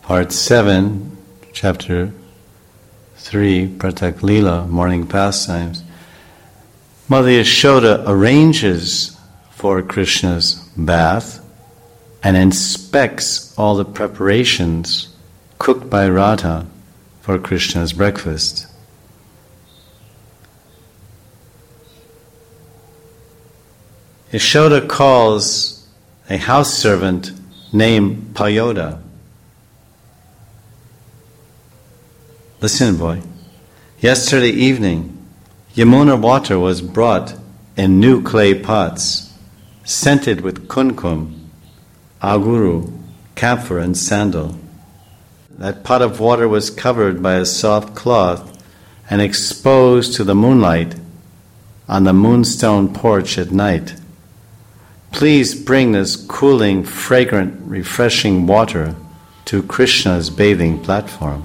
Part 7, Chapter 3, Pratak Leela, Morning Pastimes. Mother Yashoda arranges for Krishna's bath and inspects all the preparations cooked by Radha for Krishna's breakfast. Yashoda calls a house servant named Payoda. Listen, boy. Yesterday evening, Yamuna water was brought in new clay pots, scented with kumkum, aguru, camphor, and sandal. That pot of water was covered by a soft cloth and exposed to the moonlight on the moonstone porch at night. Please bring this cooling, fragrant, refreshing water to Krishna's bathing platform.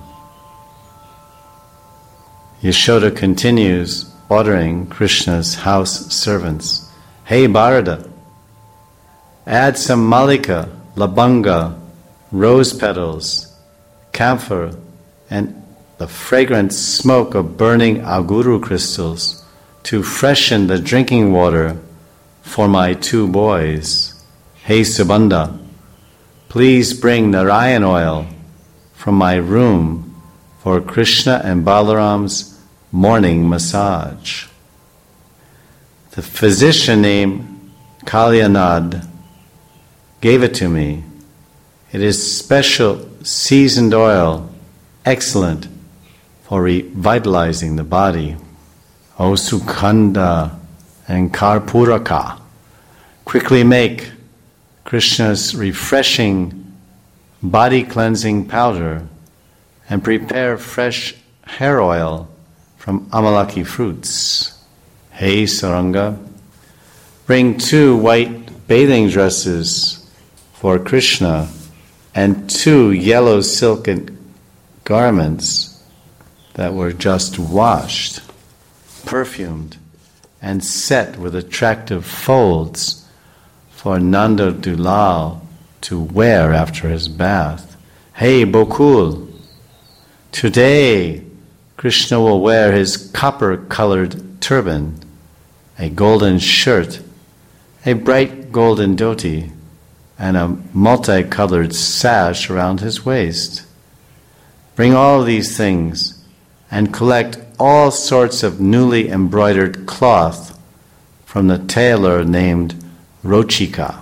Yashoda continues ordering Krishna's house servants. Hey Bharata, add some malika, labanga, rose petals, camphor, and the fragrant smoke of burning aguru crystals to freshen the drinking water for my two boys. Hey Subanda, please bring Narayan oil from my room for Krishna and Balaram's morning massage. The physician named Kalyanad gave it to me. It is special seasoned oil, excellent for revitalizing the body. O Sukhanda and Karpuraka, quickly make Krishna's refreshing body cleansing powder and prepare fresh hair oil from amalaki fruits. Hey Saranga, bring 2 white bathing dresses for Krishna and 2 yellow silken garments that were just washed, perfumed, and set with attractive folds for Nanda Dulal to wear after his bath. Hey Bokul, today Krishna will wear his copper-colored turban, a golden shirt, a bright golden dhoti, and a multicolored sash around his waist. Bring all these things and collect all sorts of newly embroidered cloth from the tailor named Rochika.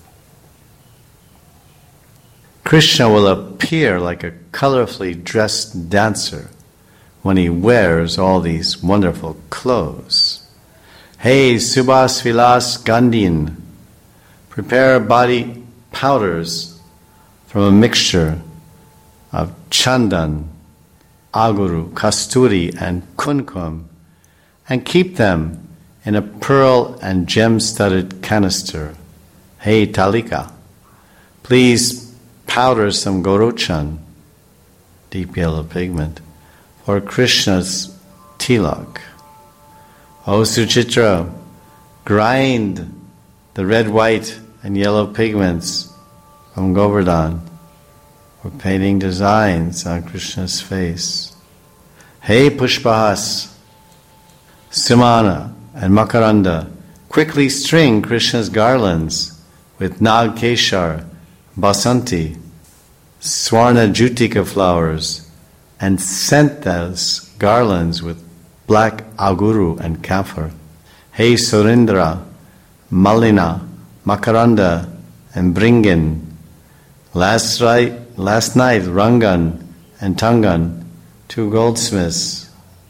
Krishna will appear like a colorfully dressed dancer when he wears all these wonderful clothes. Hey Subhas Vilas Gandhin, prepare body powders from a mixture of chandan, aguru, kasturi, and kumkum, and keep them in a pearl and gem-studded canister. Hey Talika, please powder some gorochan, deep yellow pigment, for Krishna's tilak. O Suchitra, grind the red, white, and yellow pigments from Govardhan for painting designs on Krishna's face. Hey Pushpahas, Simana, and Makaranda, quickly string Krishna's garlands with Nagkeshar, Basanti, Swarna Jutika flowers, and scent those garlands with black aguru and camphor. Hey Surindra, Malina, Makaranda, and Bringin. Last night Rangan and Tangan, 2 goldsmiths.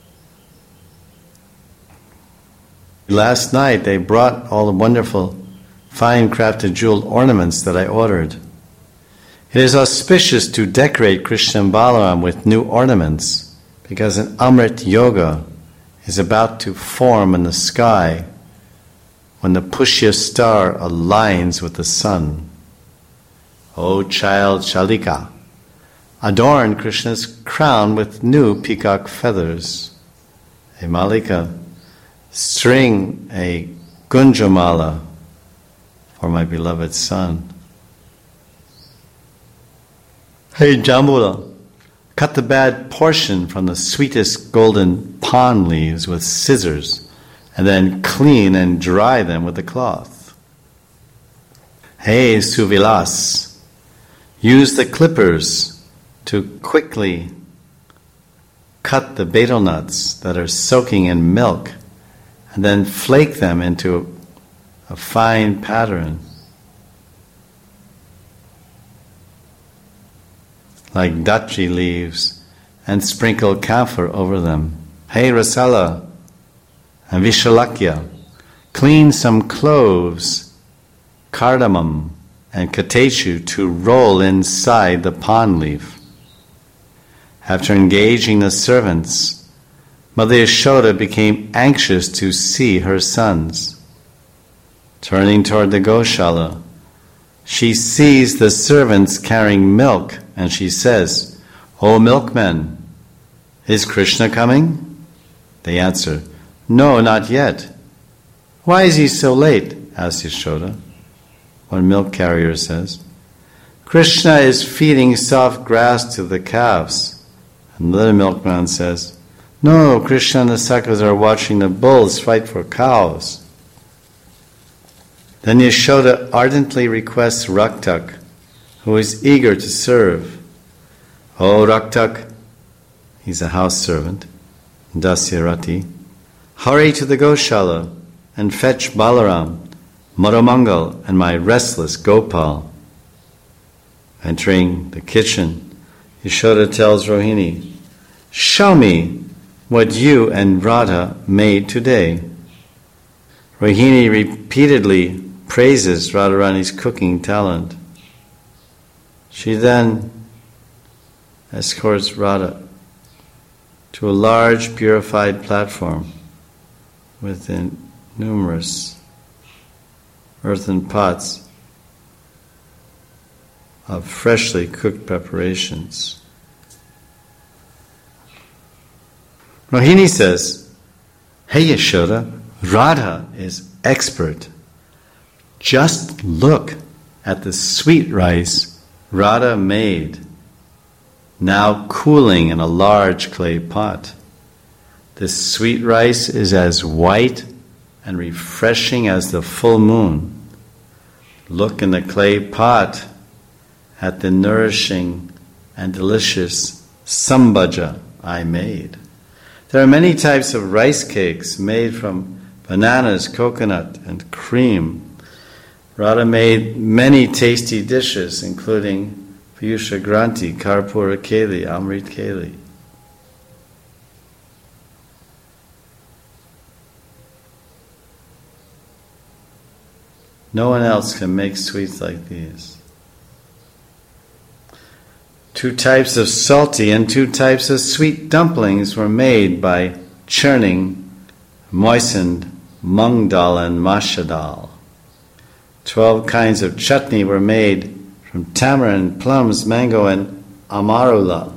Last night they brought all the wonderful, fine crafted jeweled ornaments that I ordered. It is auspicious to decorate Krishna and Balaram with new ornaments because an Amrit Yoga is about to form in the sky when the Pushya star aligns with the sun. O child Shalika, adorn Krishna's crown with new peacock feathers. Hey Malika, string a Gunjamala for my beloved son. Hey Jambula, cut the bad portion from the sweetest golden pond leaves with scissors, and then clean and dry them with a cloth. Hey Suvilas, use the clippers to quickly cut the betel nuts that are soaking in milk, and then flake them into a fine pattern, like dachi leaves, and sprinkle camphor over them. Hey Rasala and Vishalakya, clean some cloves, cardamom, and katechu to roll inside the pond leaf. After engaging the servants, Mother Yashoda became anxious to see her sons. Turning toward the Goshala, she sees the servants carrying milk, and she says, "O milkmen, is Krishna coming?" They answer, "No, not yet." "Why is he so late?" asks Yashoda. One milk carrier says, "Krishna is feeding soft grass to the calves." Another milkman says, "No, Krishna and the Sakhas are watching the bulls fight for cows." Then Yashoda ardently requests Raktak, who is eager to serve. "O Raktak," he's a house servant, Dasyarati, "hurry to the Goshala and fetch Balaram, Madhamangal, and my restless Gopal." Entering the kitchen, Yashoda tells Rohini, "Show me what you and Radha made today." Rohini repeatedly praises Radharani's cooking talent. She then escorts Radha to a large purified platform within numerous earthen pots of freshly cooked preparations. Rohini says, "Hey Yashoda, Radha is expert. Just look at the sweet rice Radha made, now cooling in a large clay pot. This sweet rice is as white and refreshing as the full moon. Look in the clay pot at the nourishing and delicious sambaja I made." There are many types of rice cakes made from bananas, coconut, and cream. Radha made many tasty dishes, including Piyusha Granti, Karpura Keli, Amrit Keli. No one else can make sweets like these. 2 types of salty and 2 types of sweet dumplings were made by churning moistened mung dal and masha dal. 12 kinds of chutney were made from tamarind, plums, mango, and amarula.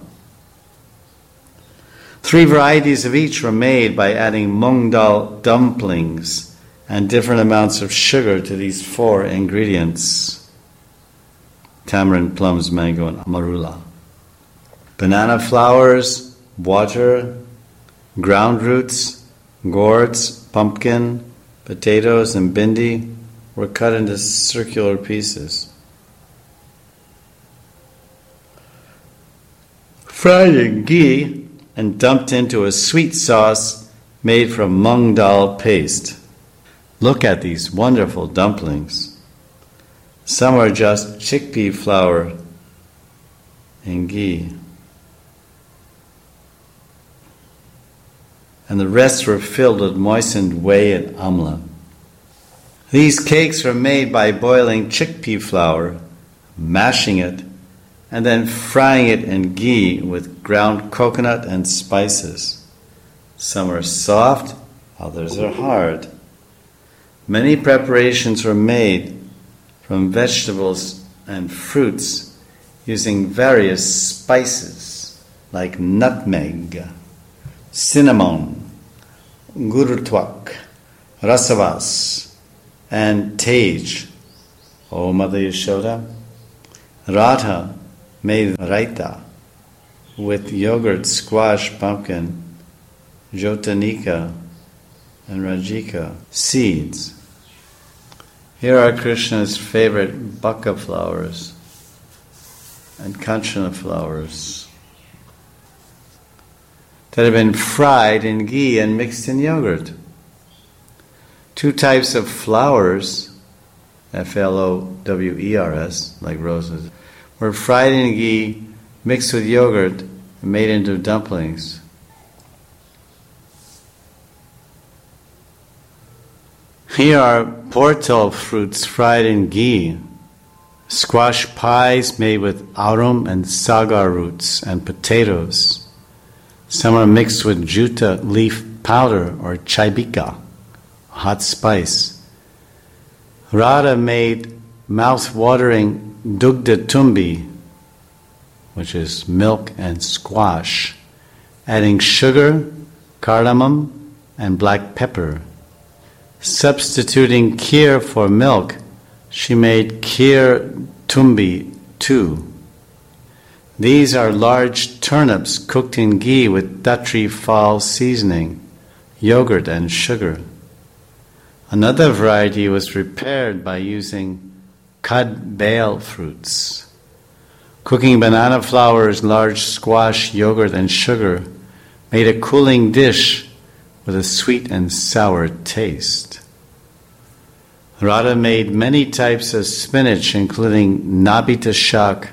3 varieties of each were made by adding mung dal dumplings and different amounts of sugar to these 4 ingredients: tamarind, plums, mango, and amarula. Banana flowers, water, ground roots, gourds, pumpkin, potatoes, and bindi were cut into circular pieces. Fried in ghee and dumped into a sweet sauce made from mung dal paste. Look at these wonderful dumplings. Some are just chickpea flour and ghee, and the rest were filled with moistened whey and amla. These cakes were made by boiling chickpea flour, mashing it, and then frying it in ghee with ground coconut and spices. Some are soft, others are hard. Many preparations were made from vegetables and fruits using various spices like nutmeg, cinnamon, gurutwak, rasavas, and tej. O Mother Yashoda, Radha made raita with yogurt, squash, pumpkin, jotanika, and rajika seeds. Here are Krishna's favorite baka flowers and kanchana flowers that have been fried in ghee and mixed in yogurt. 2 types of flowers, flowers, like roses, were fried in ghee, mixed with yogurt, and made into dumplings. Here are portal fruits fried in ghee, squash pies made with aurum and sagar roots and potatoes. Some are mixed with juta leaf powder or chaibika, hot spice. Radha made mouth-watering dugda tumbi, which is milk and squash, adding sugar, cardamom, and black pepper. Substituting kheer for milk, she made kheer tumbi too. These are large turnips cooked in ghee with datri phal seasoning, yogurt and sugar. Another variety was prepared by using cud bale fruits. Cooking banana flowers, large squash, yogurt and sugar made a cooling dish with a sweet and sour taste. Radha made many types of spinach, including nabita shak,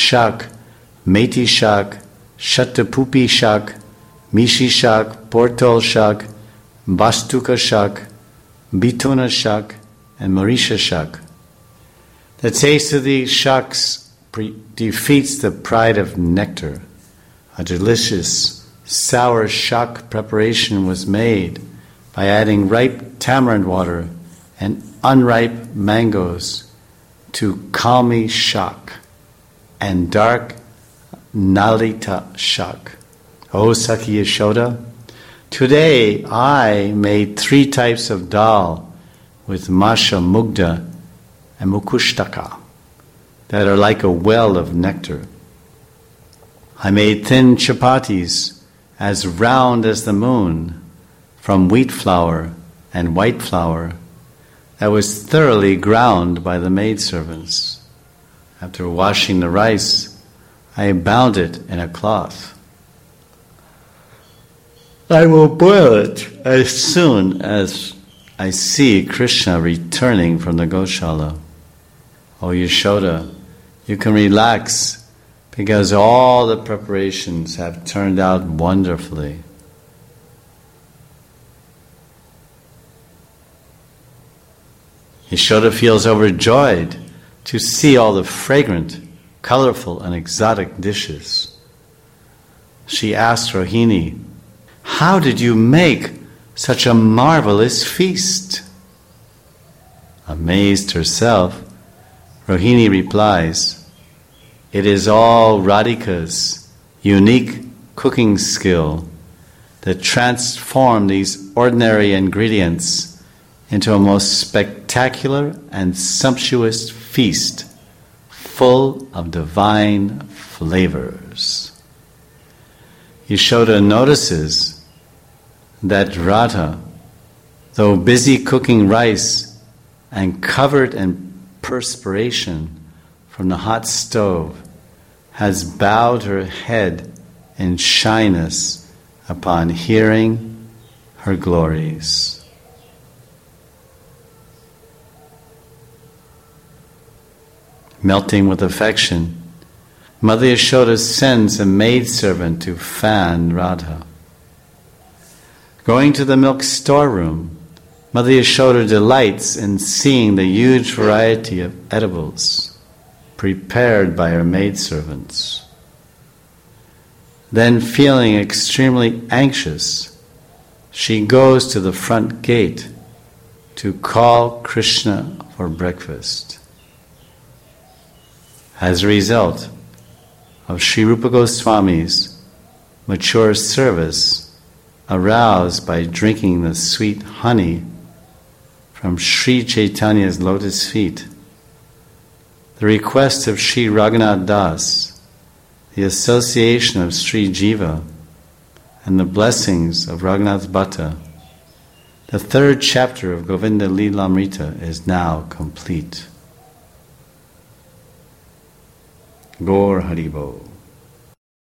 methi shak, shatapupi shak, mishi shak, portol shak, bastuka shak, bituna shak, and marisha shak. The taste of these shaks defeats the pride of nectar. A delicious sour shak preparation was made by adding ripe tamarind water and unripe mangoes to kalmi shak and dark nalita shak. O Sakhi Yashoda, today I made 3 types of dal with masha mugda and mukushtaka that are like a well of nectar. I made thin chapatis as round as the moon from wheat flour and white flour that was thoroughly ground by the maidservants. After washing the rice, I bound it in a cloth. I will boil it as soon as I see Krishna returning from the Goshala. O Yashoda, you can relax because all the preparations have turned out wonderfully. Yashoda feels overjoyed to see all the fragrant, colorful, and exotic dishes. She asks Rohini, "How did you make such a marvelous feast?" Amazed herself, Rohini replies, "It is all Radhika's unique cooking skill that transformed these ordinary ingredients into a most spectacular and sumptuous feast full of divine flavors." Yashoda notices that Radha, though busy cooking rice and covered in perspiration from the hot stove, has bowed her head in shyness upon hearing her glories. Melting with affection, Mother Yashoda sends a maidservant to fan Radha. Going to the milk storeroom, Mother Yashoda delights in seeing the huge variety of edibles prepared by her maidservants. Then, feeling extremely anxious, she goes to the front gate to call Krishna for breakfast. As a result of Sri Rupa Goswami's mature service, aroused by drinking the sweet honey from Sri Chaitanya's lotus feet, the request of Sri Raghunath Das the association of Sri Jiva, and the blessings of Raghunath Bhatta, the third chapter of Govinda Lilamrita is now complete. Gaur Haribo.